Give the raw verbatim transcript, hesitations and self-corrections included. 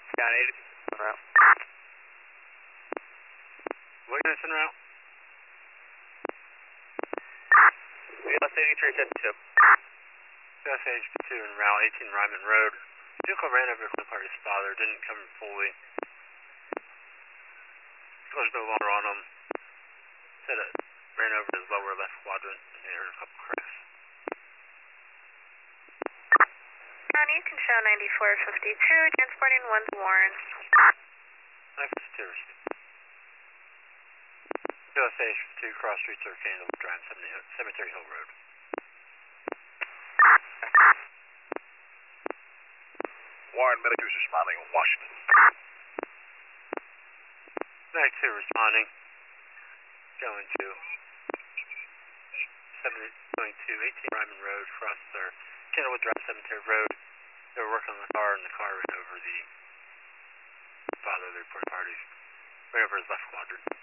Down eighty. Route. Witness en route. U S eighty-three fifty-two. U S eighty-two en route, eighteen Ryman Road. Vehicle ran over the party's father, didn't come fully. Vehicle's no longer on him. Said it ran over his lower left quadrant and he heard a couple cracks. County, you can show ninety-four fifty-two, transporting one to Warren. nine fifty-two. U S eighty-two, cross streets are Candlewood Drive, Cemetery Hill Road. Warren, Medic is responding in Washington. Medic two responding. Going to seventy, going to eighteen Ryman Road, across their Candlewood Drive, Cemetery Road. They were working on the car and the car ran over the father of the reported parties. Ran over his left quadrant.